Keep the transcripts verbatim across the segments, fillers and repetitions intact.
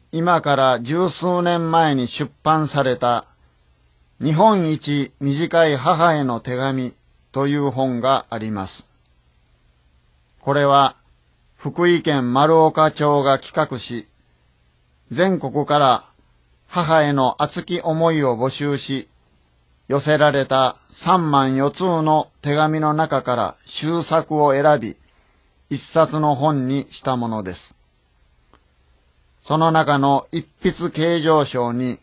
今から十数年前に出版された日本一短い母への手紙という本があります。これは福井県丸岡町が企画し、全国から母への熱き思いを募集し、寄せられた三万四通の手紙の中から秀作を選び、一冊の本にしたものです。その中の一筆啓上章に、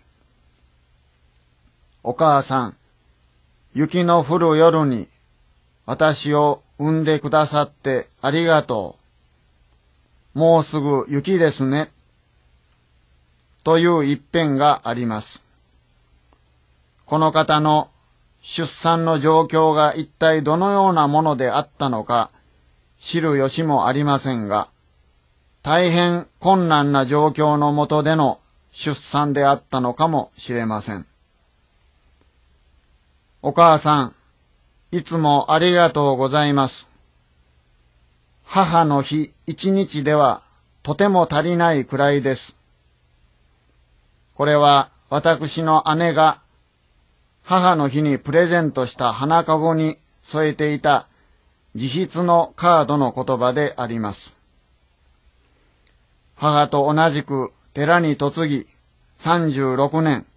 お母さん、雪の降る夜に私を産んでくださってありがとう。もうすぐ雪ですね。という一編があります。この方の出産の状況が一体どのようなものであったのか知る由もありませんが、大変困難な状況の下での出産であったのかもしれません。お母さん、いつもありがとうございます。母の日一日ではとても足りないくらいです。これは私の姉が母の日にプレゼントした花かごに添えていた自筆のカードの言葉であります。母と同じく寺に嫁ぎさんじゅうろくねん、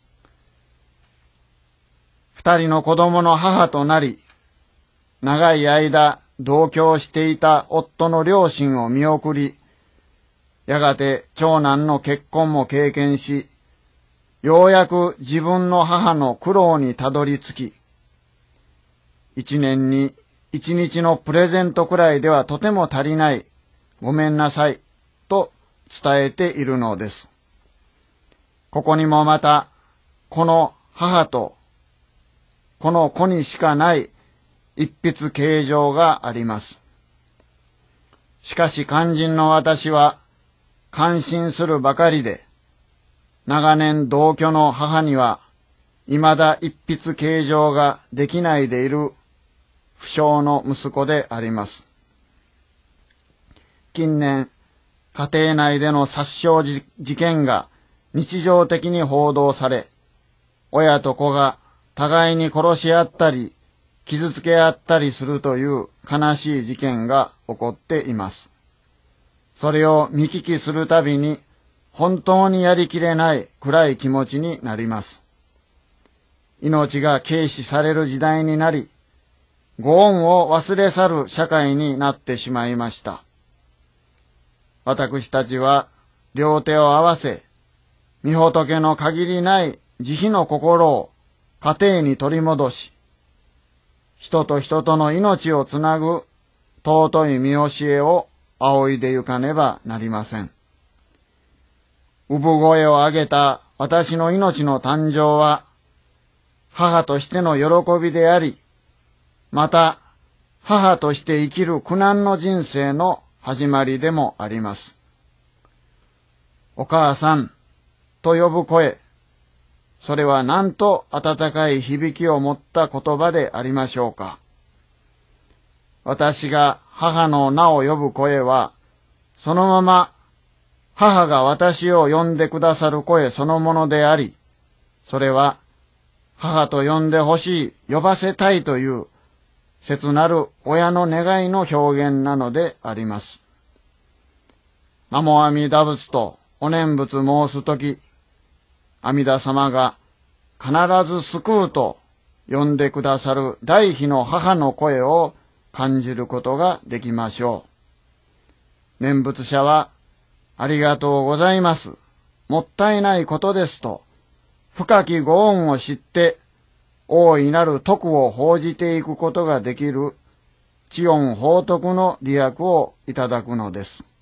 二人の子供の母となり、長い間同居していた夫の両親を見送り、やがて長男の結婚も経験し、ようやく自分の母の苦労にたどり着き、一年に一日のプレゼントくらいではとても足りない、ごめんなさい、と伝えているのです。ここにもまた、この母と、この子にしかない一筆啓上があります。しかし肝心の私は、感心するばかりで、長年同居の母には、未だ一筆啓上ができないでいる不肖の息子であります。近年、家庭内での殺傷事件が日常的に報道され、親と子が互いに殺し合ったり、傷つけ合ったりするという悲しい事件が起こっています。それを見聞きするたびに、本当にやりきれない暗い気持ちになります。命が軽視される時代になり、ご恩を忘れ去る社会になってしまいました。私たちは両手を合わせ、御仏の限りない慈悲の心を家庭に取り戻し、人と人との命をつなぐ尊い見教えを仰いでゆかねばなりません。産声を上げた私の命の誕生は、母としての喜びであり、また母として生きる苦難の人生の始まりでもあります。お母さんと呼ぶ声、それはなんと温かい響きを持った言葉でありましょうか。私が母の名を呼ぶ声は、そのまま母が私を呼んでくださる声そのものであり、それは母と呼んでほしい、呼ばせたいという切なる親の願いの表現なのであります。南無阿弥陀仏とお念仏申すとき、阿弥陀様が必ず救うと呼んでくださる大悲の母の声を感じることができましょう。念仏者は、ありがとうございます。もったいないことですと、深きご恩を知って、大いなる徳を報じていくことができる、知恩報徳の利益をいただくのです。